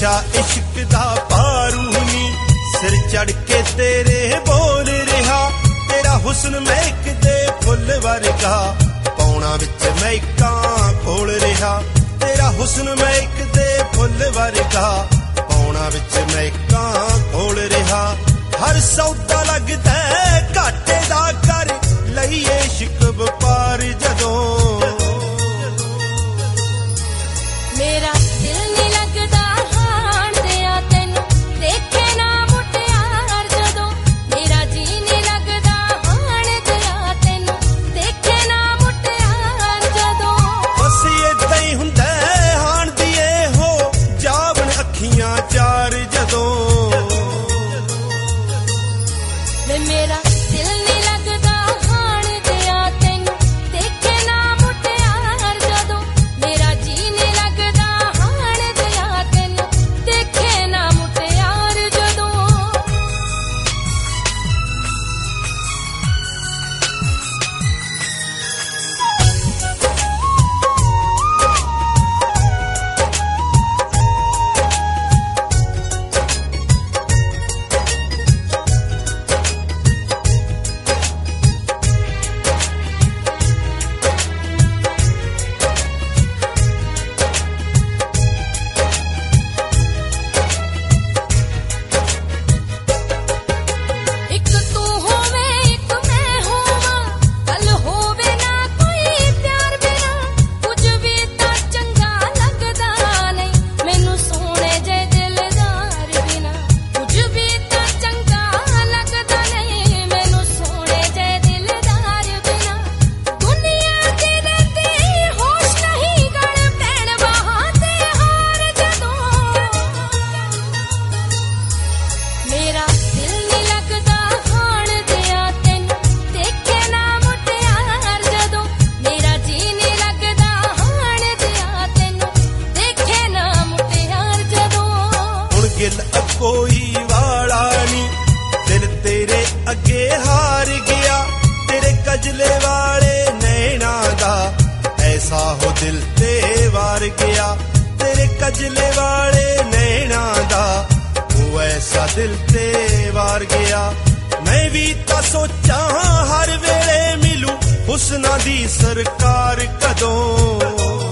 नशा इश्क दा पारू नी सिर चढ़ के तेरे बोल रहा तेरा हुस्न महक दे फुल वर्गा पौना विच महकां खोल रहा तेरा हुस्न महक दे फुल वर्गा पौना विच महकां खोल रहा हर सौदा लगदा घाटे दा कर लईए इश्क व्यापार जदों मेरा दिल नहीं लगदा हाण दिया तैनू देखे ना मुटियार जदों मेरा जी नहीं लगदा हाण दिया तैनू देखे ना मुटियार जदों बस इदां ही हुंदा हाण दिए हो जावन अखियां चार जदों वे मेरा दिल नहीं लगदा हाण दिया तैनू देखे ना मुटियार जदों मेरा जी नहीं लगदा हाण दिया तैनू देखे ना मुटियार जदों एक तू होवे एक मैं होवां कल होवे ना कोई प्यार बिना कुछ भी तां चंगा लगदा नहीं मैनू सोने जे दिलदार बिना कुछ भी तां चंगा लगदा नहीं मैनू सोने जे दिलदार बिना दुनिया दी रंदी होश नहीं गल पैण बाहां ते हार जदों मेरा दिल नहीं लगदा हाण दिया तैनू देखे ना मुटियार जदों मेरा जी नहीं लगदा हाण दिया तैनू देखे ना मुटियार जदों हुण गिल कोई वाला नी दिल तेरे अगे हार गया तेरे कजले वाले नैना दा ऐसा हो दिल ते वार गया तेरे कजले वाले नैना दा वो ऐसा दिल ते वार गया मैं भी तां सोचां हर वेले मिलूं हुस्ना दी सरकार कदों